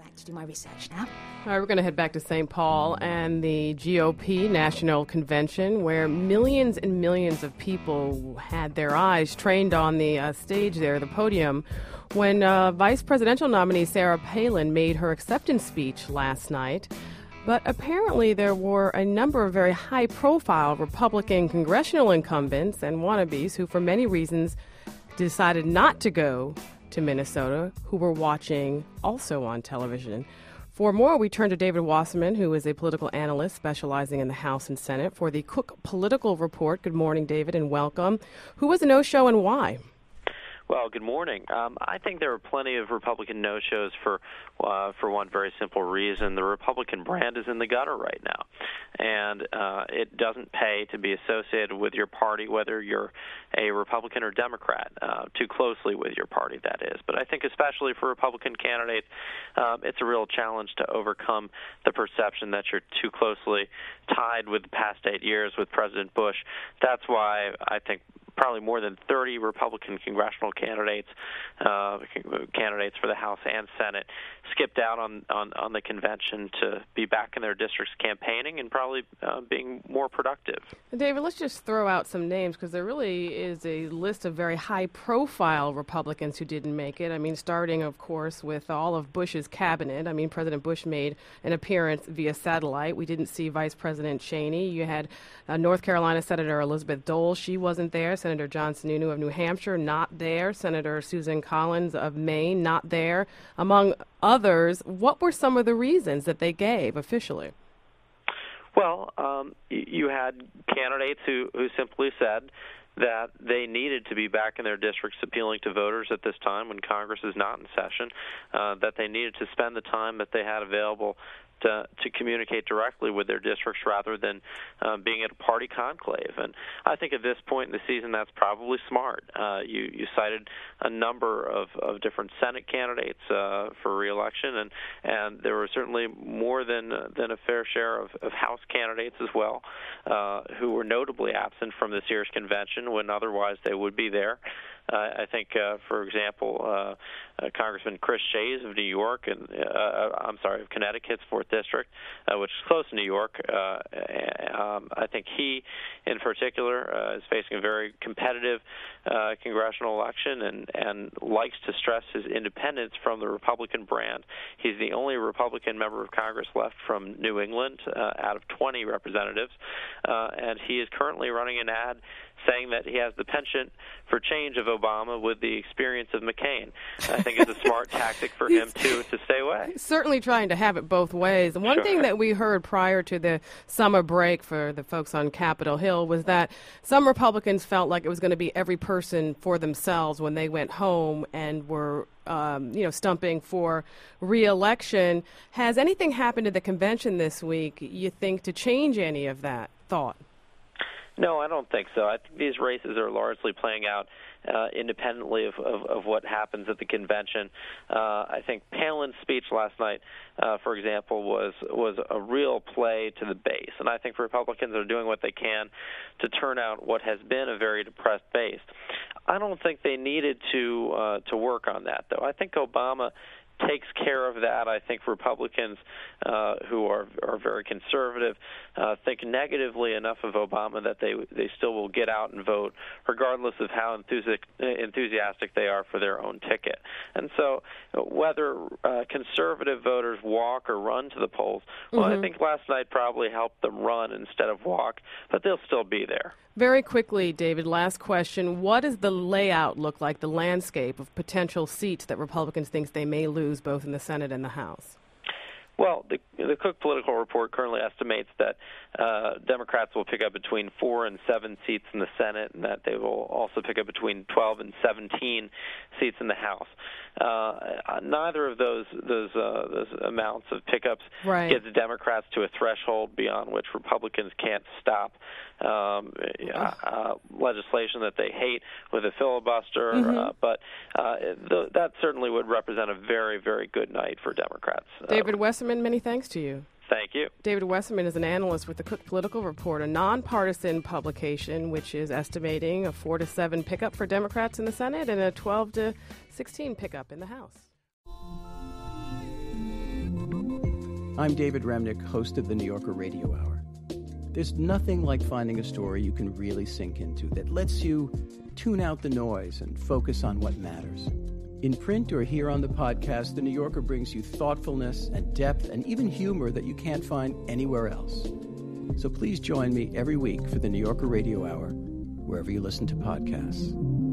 back to do my research now. All right, we're going to head back to St. Paul and the GOP National Convention, where millions and millions of people had their eyes trained on the stage there, the podium, when Vice Presidential nominee Sarah Palin made her acceptance speech last night. But apparently there were a number of very high-profile Republican congressional incumbents and wannabes who, for many reasons, decided not to go to Minnesota, who were watching also on television. For more, we turn to David Wasserman, who is a political analyst specializing in the House and Senate, for the Cook Political Report. Good morning, David, and welcome. Who was a no-show and why? Well, good morning. I think there are plenty of Republican no-shows for one very simple reason. The Republican brand is in the gutter right now, and it doesn't pay to be associated with your party, whether you're a Republican or Democrat, too closely with your party, that is. But I think especially for Republican candidates, it's a real challenge to overcome the perception that you're too closely tied with the past 8 years with President Bush. That's why I think probably more than 30 Republican congressional candidates for the House and Senate skipped out on the convention to be back in their districts campaigning and probably being more productive. David, let's just throw out some names because there really is a list of very high-profile Republicans who didn't make it. I mean, starting, of course, with all of Bush's cabinet. I mean, President Bush made an appearance via satellite. We didn't see Vice President Cheney. You had North Carolina Senator Elizabeth Dole. She wasn't there. Senator John Sununu of New Hampshire, not there. Senator Susan Collins of Maine, not there. Among others, what were some of the reasons that they gave officially? Well, you had candidates who simply said that they needed to be back in their districts appealing to voters at this time when Congress is not in session, that they needed to spend the time that they had available to communicate directly with their districts rather than being at a party conclave. And I think at this point in the season that's probably smart. You cited a number of different Senate candidates for re-election, and there were certainly more than a fair share of House candidates as well who were notably absent from this year's convention when otherwise they would be there. I think, for example, Congressman Chris Shays of New York, and of Connecticut's 4th District, which is close to New York. I think he, in particular, is facing a very competitive congressional election and likes to stress his independence from the Republican brand. He's the only Republican member of Congress left from New England out of 20 representatives, and he is currently running an ad saying that he has the penchant for change of Obama with the experience of McCain. I think it's a smart tactic for him to stay away. Certainly trying to have it both ways. And one thing that we heard prior to the summer break for the folks on Capitol Hill was that some Republicans felt like it was going to be every person for themselves when they went home and were stumping for re-election. Has anything happened at the convention this week, you think, to change any of that thought? No, I don't think so. I think these races are largely playing out independently of what happens at the convention. I think Palin's speech last night, for example, was a real play to the base, and I think Republicans are doing what they can to turn out what has been a very depressed base. I don't think they needed to work on that, though. I think Obama takes care of that. I think Republicans who are very conservative think negatively enough of Obama that they still will get out and vote, regardless of how enthusiastic they are for their own ticket. And so whether conservative voters walk or run to the polls, well, I think last night probably helped them run instead of walk, but they'll still be there. Very quickly, David, last question. What does the layout look like, the landscape of potential seats that Republicans think they may lose both in the Senate and the House? Well, the Cook Political Report currently estimates that Democrats will pick up between 4 and 7 seats in the Senate, and that they will also pick up between 12 and 17 seats in the House. Neither of those amounts of pickups gets Democrats to a threshold beyond which Republicans can't stop legislation that they hate with a filibuster. But that certainly would represent a very, very good night for Democrats. David Wasserman, many thanks to you. Thank you. David Wasserman is an analyst with the Cook Political Report, a nonpartisan publication which is estimating a 4 to 7 pickup for Democrats in the Senate and a 12 to 16 pickup in the House. I'm David Remnick, host of the New Yorker Radio Hour. There's nothing like finding a story you can really sink into that lets you tune out the noise and focus on what matters. In print or here on the podcast, The New Yorker brings you thoughtfulness and depth and even humor that you can't find anywhere else. So please join me every week for the New Yorker Radio Hour, wherever you listen to podcasts.